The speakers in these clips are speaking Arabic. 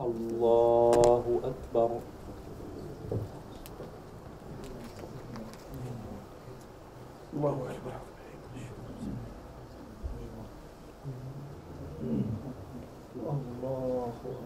الله أكبر. الله أكبر. الله أكبر.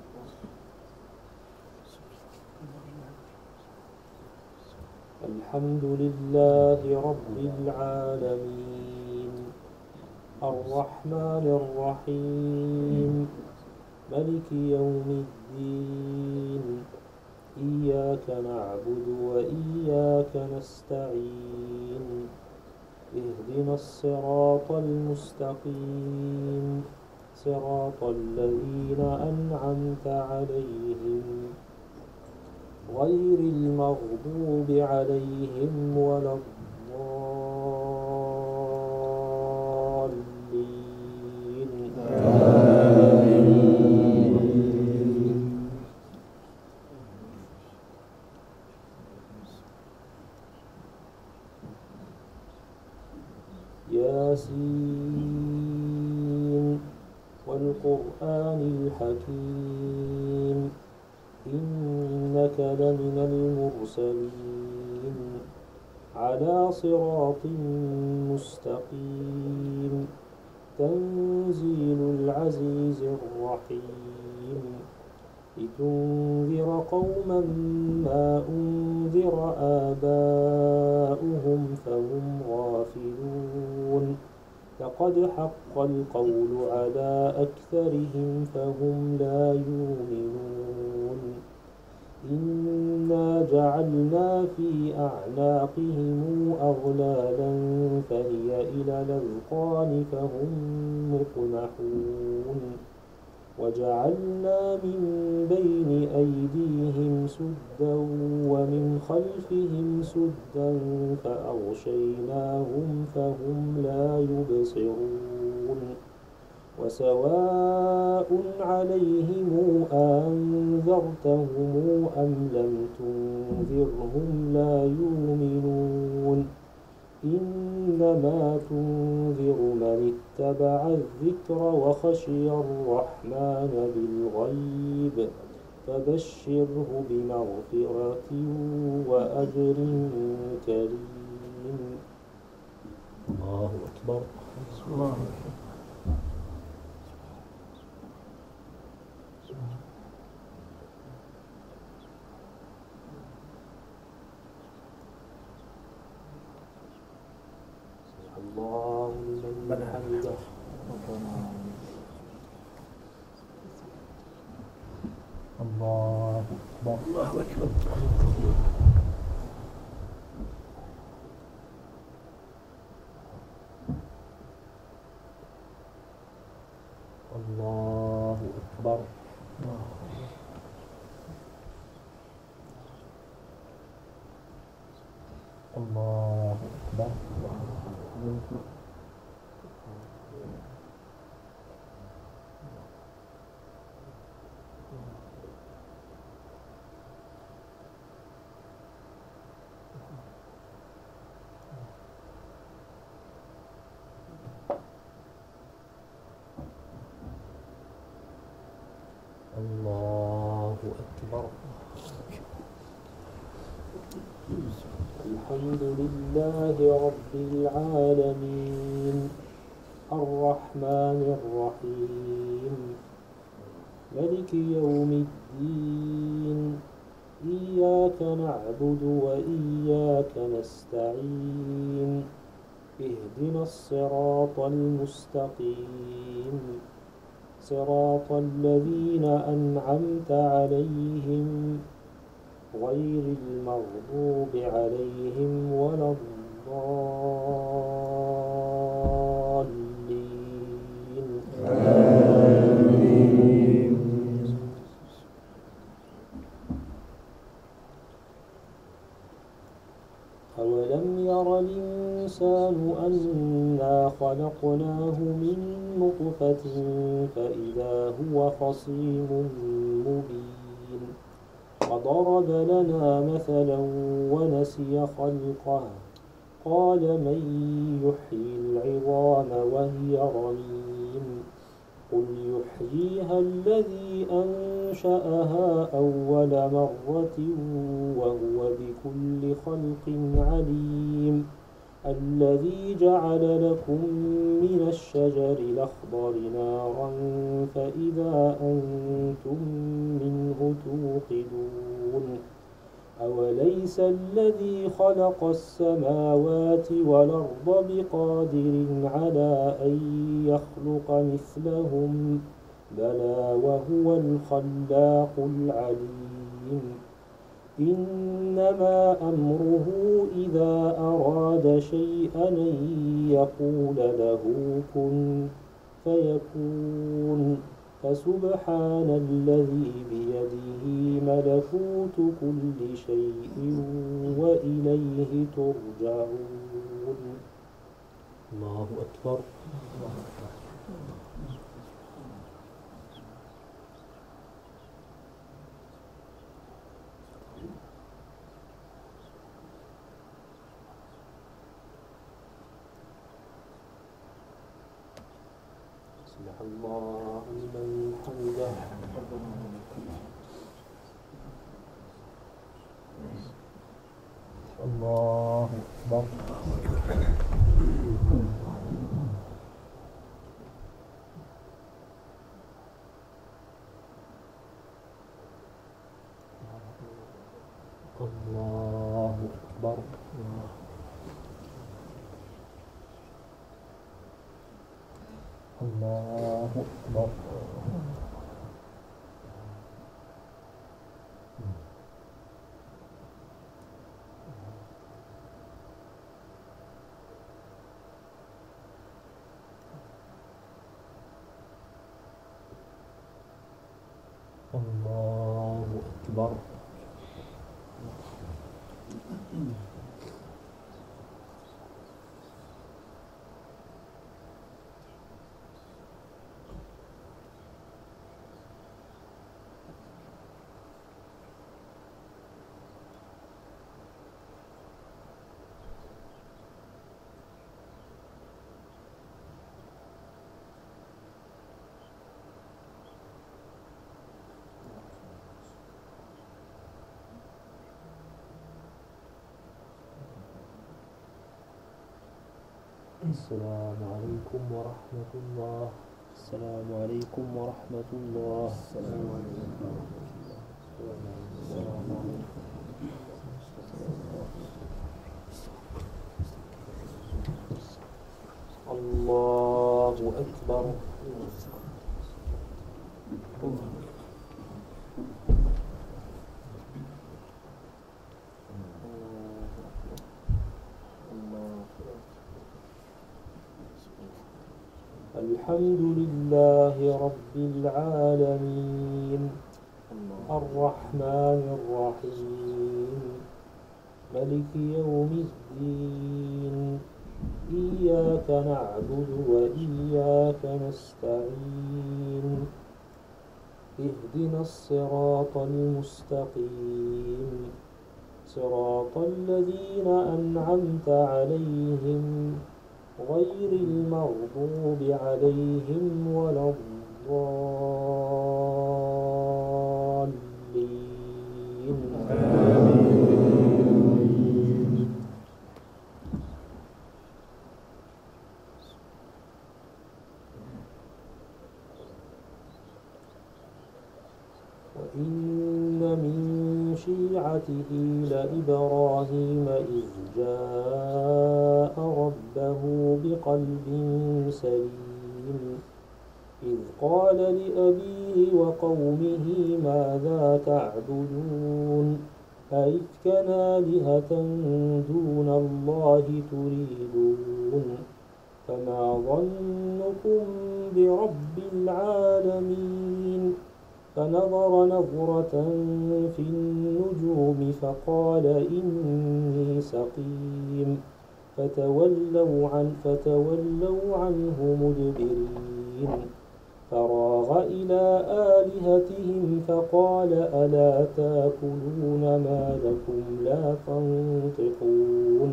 الحمد لله رب العالمين الرحمن الرحيم ملك يوم الدين إياك نعبد وإياك نستعين اهدنا الصراط المستقيم صراط الذين أنعمت عليهم غير المغضوب عليهم ولا الضالين. ياسين والقرآن الحكيم إنك لمن المرسلين على صراط مستقيم تنزيل العزيز الرحيم لتنذر قوما ما أنذر آباؤهم فهم غافلون لقد حق القول على أكثرهم فهم لا يؤمنون إنا جعلنا في أعناقهم أغلالا فهي إلى الأذقان فهم مقمحون وجعلنا من بين أيديهم سدا ومن خلفهم سدا فأغشيناهم فهم لا يبصرون وسواء عليهم أنذرتهم أم لم تنذرهم لا يؤمنون إنما تنذر من اتبع الذكر وخشي الرحمن بالغيب فبشره بمغفرة وأجر كريم. الله أكبر. الله الله لمن حمده. الله أكبر. الله أكبر. الله أكبر. الله أكبر. الله أكبر. الحمد لله رب العالمين الرحمن الرحيم ملك يوم الدين إياك نعبد وإياك نستعين اهدنا الصراط المستقيم صراط الذين أنعمت عليهم غير المغضوب عليهم ولا الضالين. آمين. أولم ير الإنسان أنا خلقناه من نطفة فإذا هو خصيم مبين وضرب لنا مثلا ونسي خلقه قال من يحيي العظام وهي رميم قل يحييها الذي أنشأها أول مرة وهو بكل خلق عليم الذي جعل لكم من الشجر الأخضر نارا فإذا أنتم منه توقدون أوليس الذي خلق السماوات والأرض بقادر على أن يخلق مثلهم بلى وهو الخلاق العليم إنما أمره إذا أراد شيئا أن يقول له كن فيكون فسبحان الذي بيده ملكوت كل شيء وإليه ترجعون. الله أكبر. سمع الله لمن حمده. الله أكبر. الله أكبر. الله أكبر. الله أكبر. السلام عليكم ورحمة الله. السلام عليكم ورحمة الله. السلام عليكم. السلام عليكم. الله أكبر. الحمد لله رب العالمين الرحمن الرحيم ملك يوم الدين إياك نعبد وإياك نستعين اهدنا الصراط المستقيم صراط الذين أنعمت عليهم غير المغضوب عليهم ولا الضالين. وإن من شيعته لإبراهيم إذ جاء ربه بقلب سليم إذ قال لأبيه وقومه ماذا تعبدون أئفكا آلهة دون الله تريدون فما ظنكم برب العالمين فنظر نظرة في النجوم فقال إني سقيم فتولوا عنه مدبرين فراغ إلى آلهتهم فقال ألا تأكلون ما لكم لا تنطقون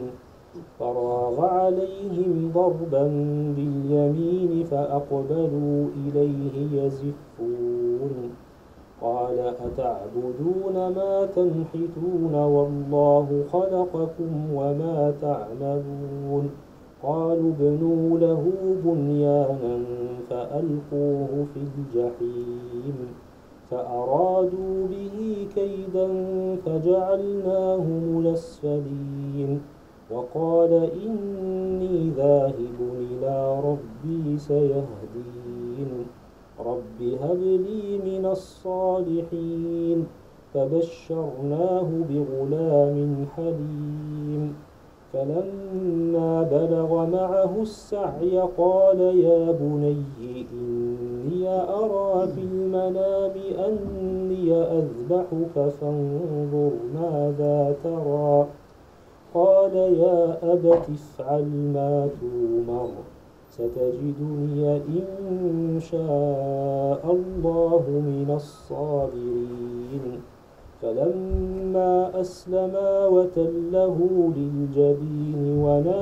فراغ عليهم ضربا باليمين فأقبلوا إليه يزفون قال أتعبدون ما تنحتون والله خلقكم وما تعملون قالوا ابنوا له بنيانا فألقوه في الجحيم فأرادوا به كيدا فجعلناهم الأسفلين وقال إني ذاهب إلى ربي سيهدين رب هب لي من الصالحين فبشرناه بغلام حليم فلما بلغ معه السعي قال يا بني إني أرى في المنام أني أذبحك فانظر ماذا ترى قال يا أبت افعل ما تؤمر ستجدني إن شاء الله من الصابرين فلما أسلما وتله للجبين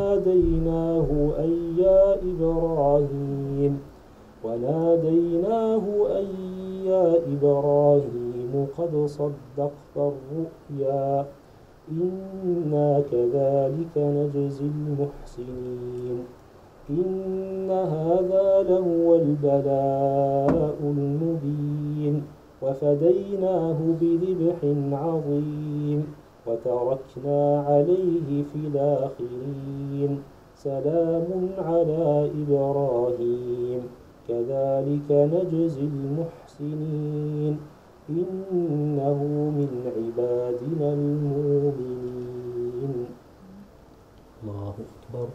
وناديناه أن يا إبراهيم قد صدقت الرؤيا إنا كذلك نجزي المحسنين إن هذا لهو البلاء المبين وفديناه بذبح عظيم وتركنا عليه في الآخرين سلام على إبراهيم كذلك نجزي المحسنين إنه من عبادنا المؤمنين الله أكبر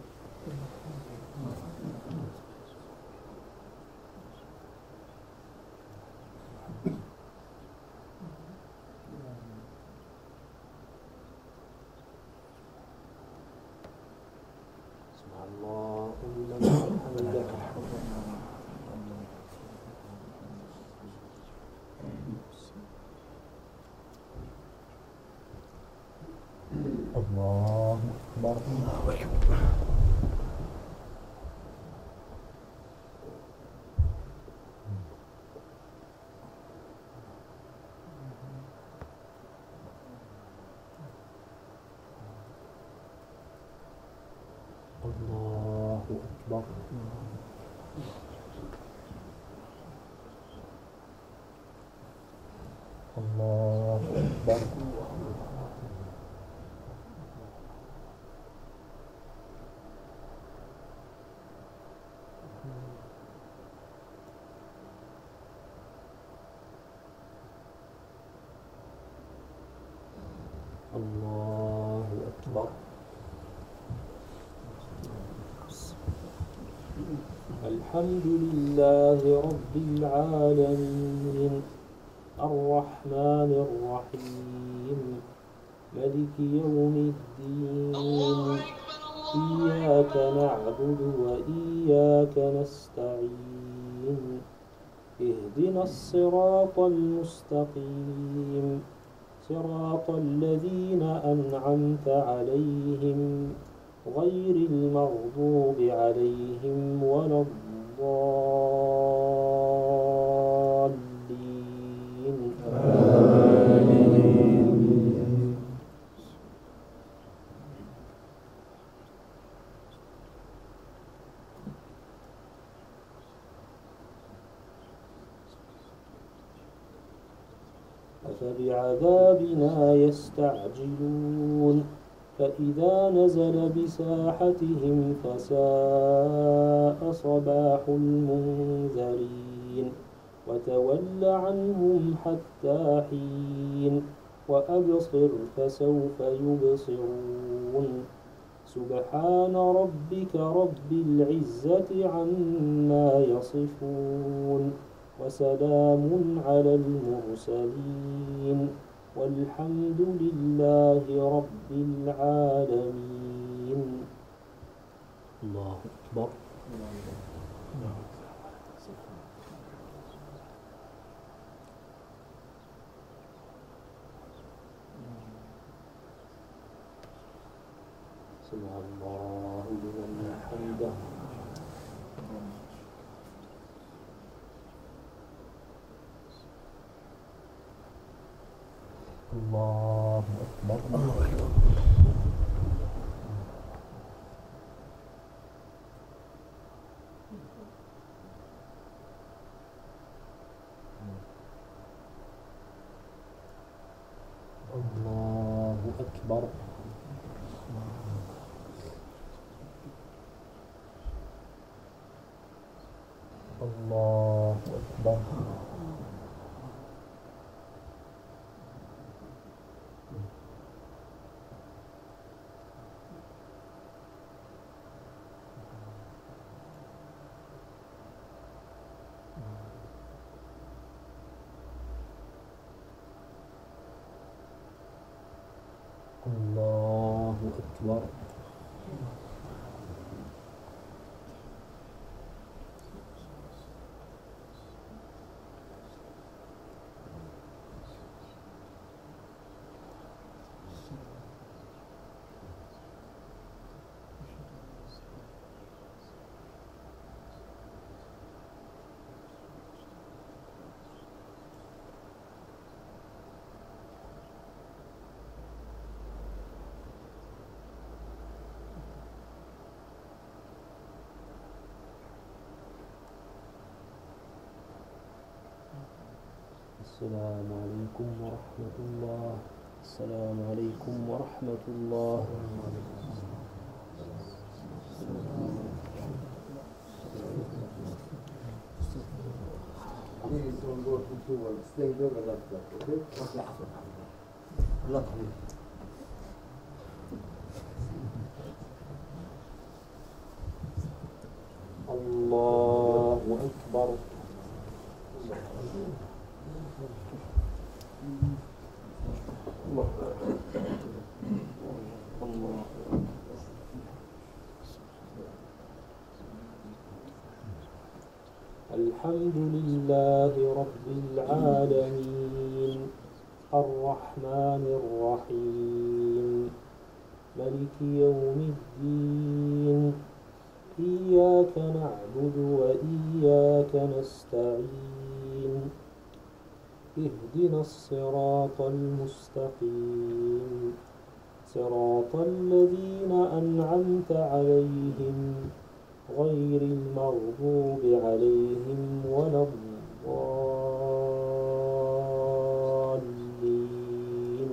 الله لمن حمده الله أكبر الله أكبر الله أكبر الله أكبر الحمد لله رب العالمين الرحمن الرحيم ملك يوم الدين إياك نعبد وإياك نستعين اهدنا الصراط المستقيم صراط الذين أنعمت عليهم غير المغضوب عليهم ولا الضالين آمين. أفبعذابنا يستعجلون فإذا نزل بساحتهم فساء صباح المنذرين وتول عنهم حتى حين وأبصر فسوف يبصرون سبحان ربك رب العزة عما يصفون وسلام على المرسلين والحمد لله رب العالمين الله أكبر سمع الله لمن حمده. الله أكبر. الله أكبر. الله أكبر. الله أكبر. السلام عليكم ورحمة الله. السلام عليكم ورحمة الله. الله أكبر. الحمد لله رب العالمين الرحمن الرحيم ملك يوم الدين إياك نعبد وإياك نستعين اهدنا الصراط المستقيم صراط الذين أنعمت عليهم غير المغضوب عليهم ولا الضالين.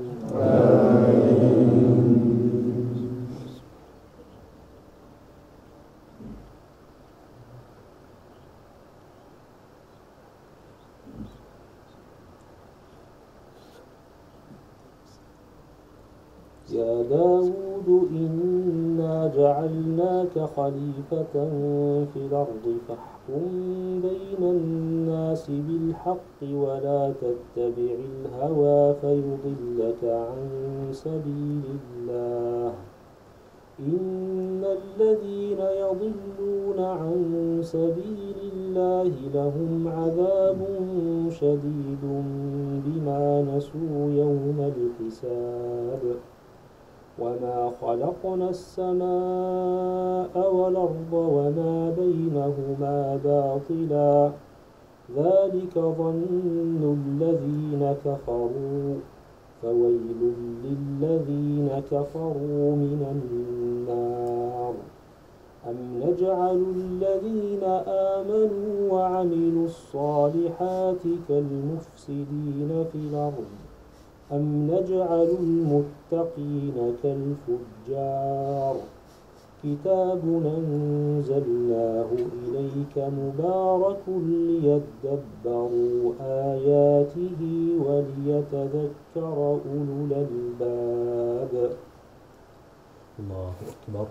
يا داود إنا جعلناك خليفة في الأرض فاحكم بين الناس بالحق ولا تتبع الهوى فيضلك عن سبيل الله إن الذين يضلون عن سبيل الله لهم عذاب شديد بما نسوا يوم الحساب وما خلقنا السماء والأرض وما بينهما باطلا ذلك ظن الذين كفروا فويل للذين كفروا من النار أم نجعل الذين آمنوا وعملوا الصالحات كالمفسدين في الأرض أم نجعل المتقين كالفجار كتاب أنزلناه إليك مبارك ليدبروا آياته وليتذكر أولو الألباب. الله أكبر.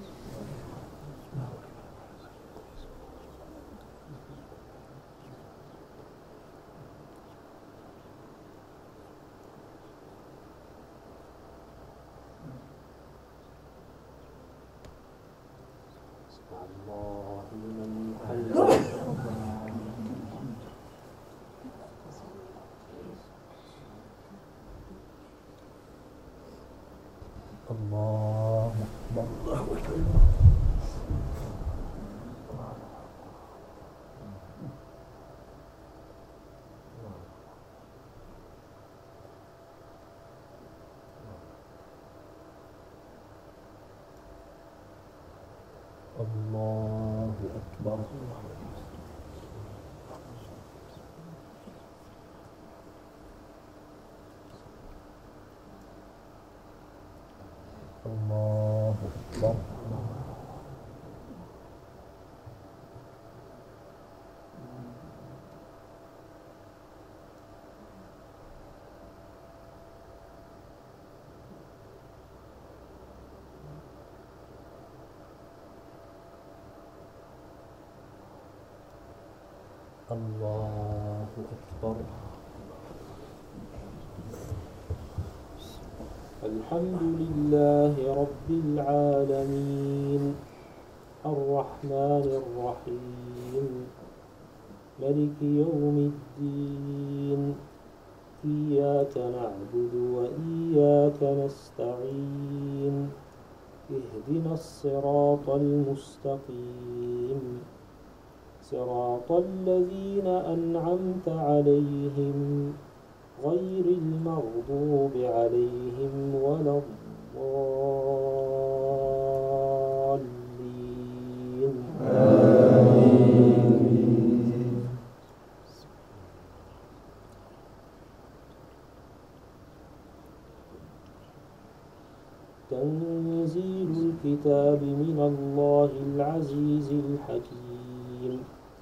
الله لمن حمده. الله أكبر. أكبر. الله أكبر. الحمد لله رب العالمين الرحمن الرحيم ملك يوم الدين إياك نعبد وإياك نستعين اهدنا الصراط المستقيم صراط الذين أنعمت عليهم غير المغضوب عليهم ولا الضالين آمين. تنزيل الكتاب من الله العزيز الحكيم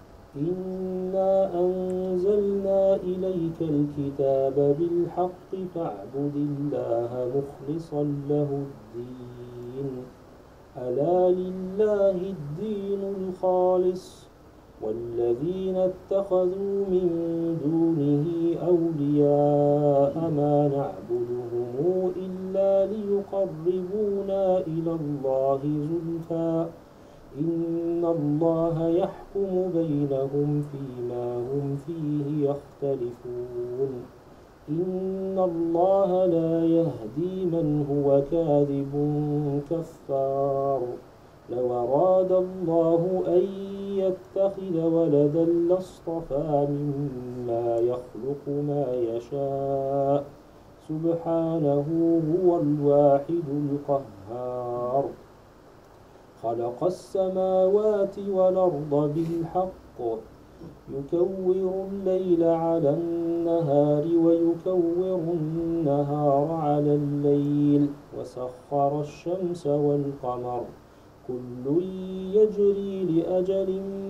إنا أنزلنا إليك الكتاب بالحق فاعبد الله مخلصا له الدين ألا لله الدين الخالص والذين اتخذوا من دونه أولياء ما نعبدهم إلا ليقربونا إلى الله زلفى إن الله يحكم بينهم فيما هم فيه يختلفون إن الله لا يهدي من هو كاذب كفار لو أراد الله أن يتخذ ولدا لاصطفى مما يخلق ما يشاء سبحانه هو الواحد القهار خلق السماوات والأرض بالحق يكور الليل على النهار ويكور النهار على الليل وسخر الشمس والقمر كل يجري لأجل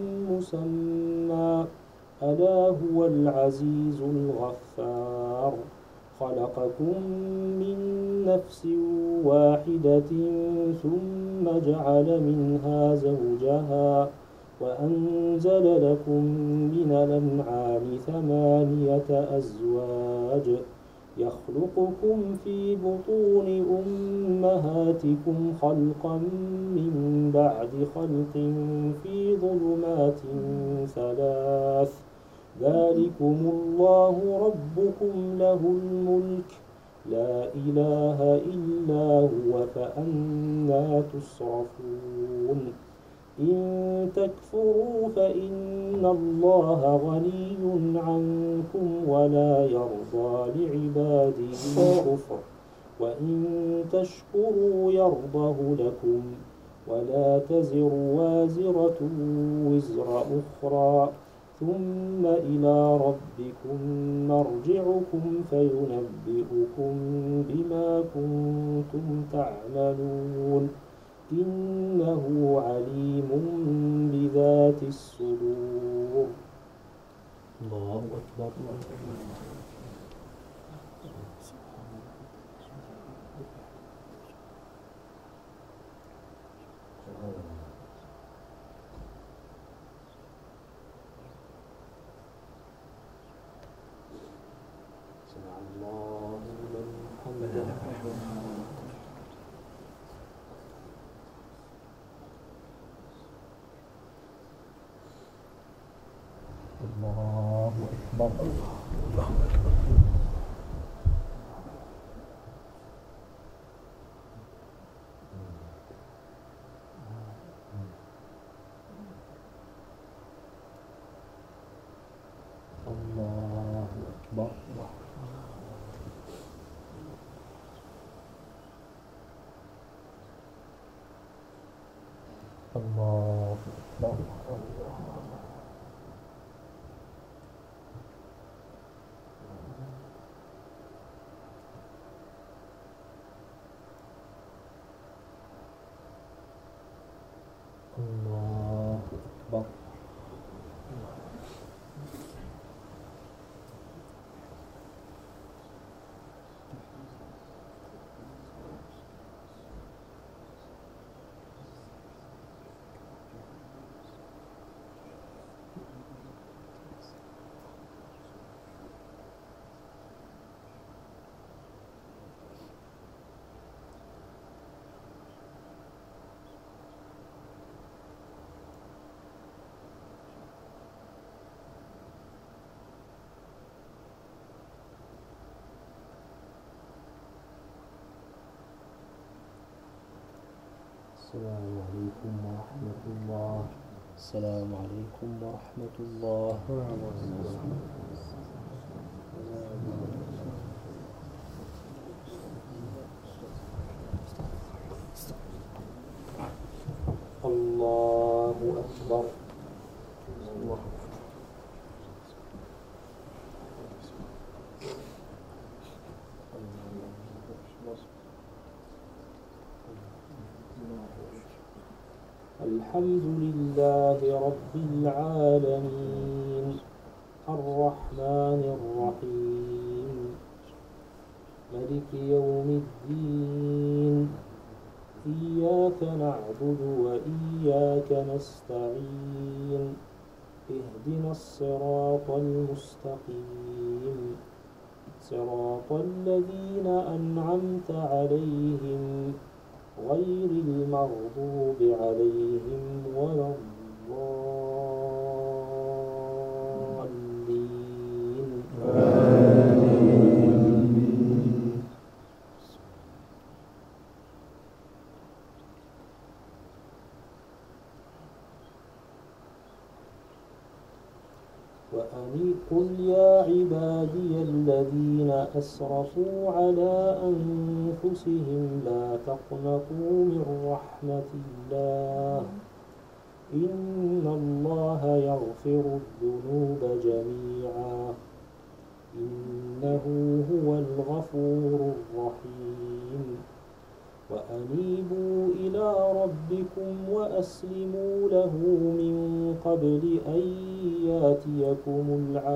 مسمى ألا هو العزيز الغفار خلقكم من نفس واحدة ثم جعل منها زوجها وأنزل لكم من الأنعام 8 أزواج يخلقكم في بطون أمهاتكم خلقا من بعد خلق في ظلمات 3 ذلكم الله ربكم له الملك لا إله إلا هو فأنى تصرفون إن تكفروا فإن الله غني عنكم ولا يرضى لعباده الكفر وإن تشكروا يرضه لكم ولا تزر وازرة وزر أخرى ثم إلى ربكم مرجعكم فينبئكم بما كنتم تعملون إنه عليم بذات الصدور. الله أكبر. سمع الله لمن حمده. الله أكبر. الله أكبر. الله أكبر. السلام عليكم ورحمة الله. السلام عليكم ورحمة الله. الله أكبر. الحمد لله رب العالمين الرحمن الرحيم ملك يوم الدين إياك نعبد وإياك نستعين اهدنا الصراط المستقيم صراط الذين أنعمت عليهم غير المغضوب عليهم ولا الضالين. قل يا عبادي الذين أسرفوا على أنفسهم لا تقنطوا من رحمة الله إن الله يغفر الذنوب جميعا إنه هو الغفور الرحيم وأنيبوا إلى ربكم وأسلموا له من قبل أن ياتيكم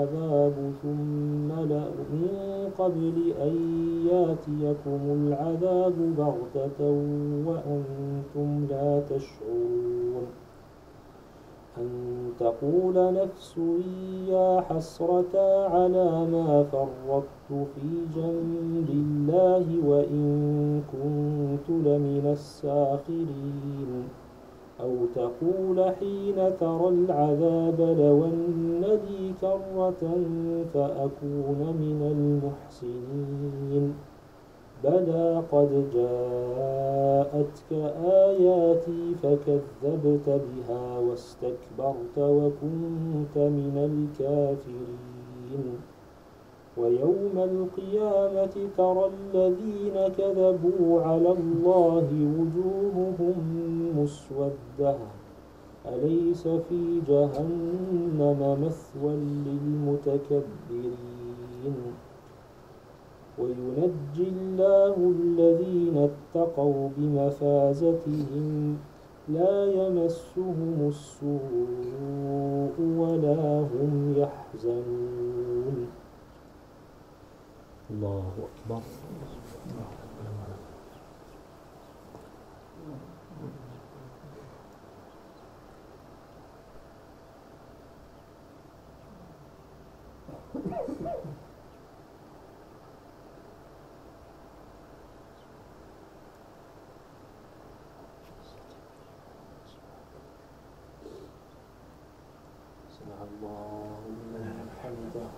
العذاب بغتة وأنتم لا تشعرون أن تقول نفس يا حسرة على ما فرطت في جنب الله وإن كنت لمن الساخرين أو تقول حين ترى العذاب لو أن لي كرة فأكون من المحسنين بلى قد جاءتك آياتي فكذبت بها واستكبرت وكنت من الكافرين ويوم القيامة ترى الذين كذبوا على الله وجوههم مسودة أليس في جهنم مثوى للمتكبرين وينجي الله الذين اتقوا بمفازتهم لا يمسهم السوء ولا هم يحزنون. الله أكبر. سمع الله لمن حمده.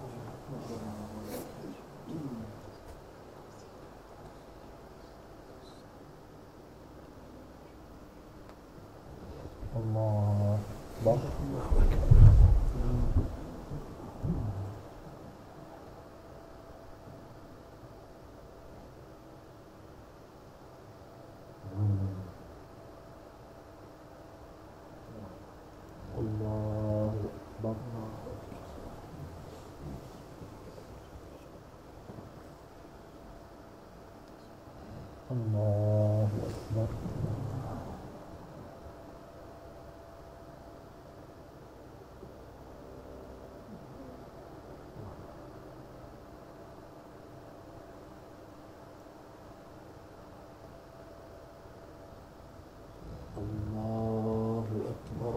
الله أكبر. الله أكبر. الله أكبر. الله أكبر.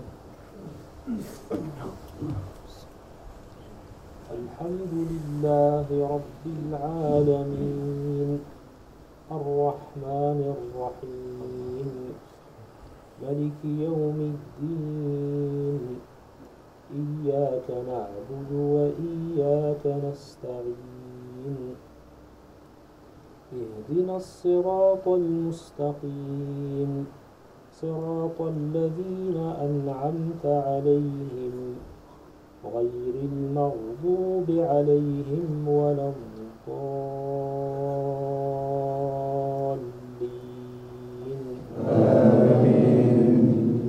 الحمد لله رب العالمين الرحمن الرحيم ملك يوم الدين إياك نعبد وإياك نستعين اهدنا الصراط المستقيم صراط الذين أنعمت عليهم غير المغضوب عليهم ولا الضالين. آمين.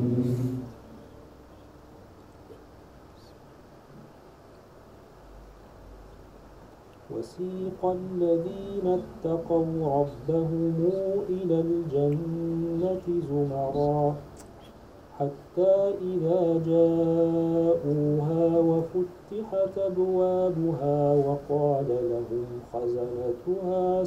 وسيق الذين اتقوا ربهم إلى الجنة زمرا حتى إذا جاءوها وفتحت أبوابها وقال لهم خزنتها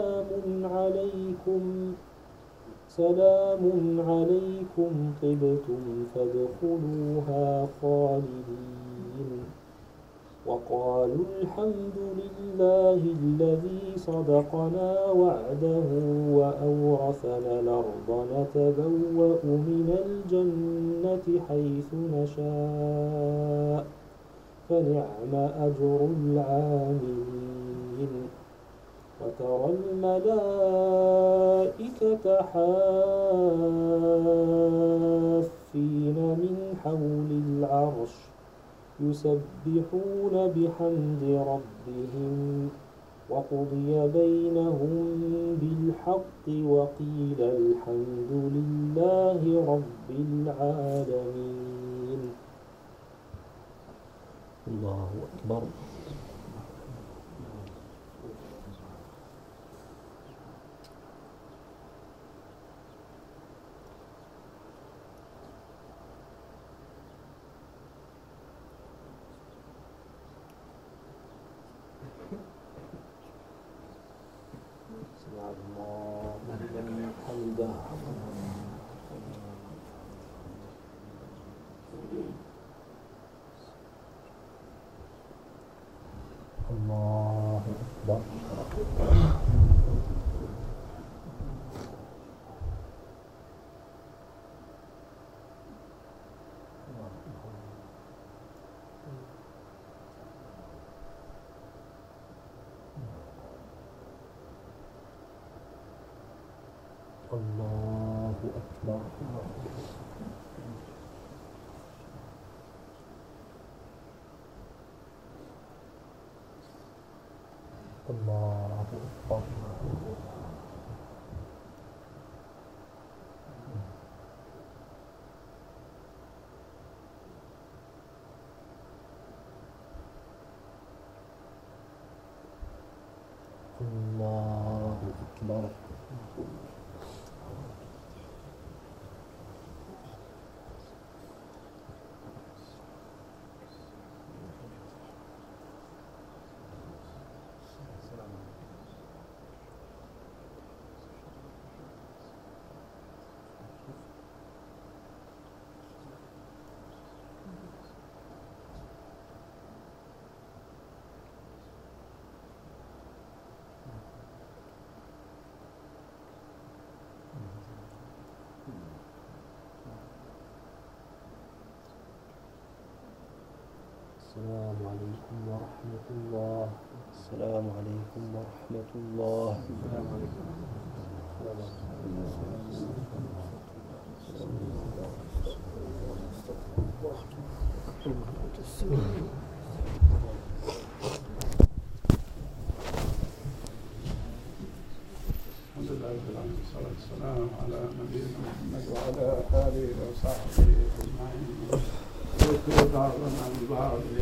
سلام عليكم طبتم فادخلوها خالدين وقالوا الحمد لله الذي صدقنا وعده وأورثنا الأرض نتبوأ من الجنة حيث نشاء فنعم أجر العاملين. وترى الملائكة حافين من حول العرش يسبحون بحمد ربهم وقضي بينهم بالحق وقيل الحمد لله رب العالمين. الله أكبر. الله أكبر. الله أكبر. الله أكبر. الله أكبر. السلام عليكم ورحمة الله. السلام عليكم ورحمة الله. السلام عليكم. الحمد لله رب العالمين والصلاة والسلام على نبينا محمد وعلى آله وصحبه أجمعين.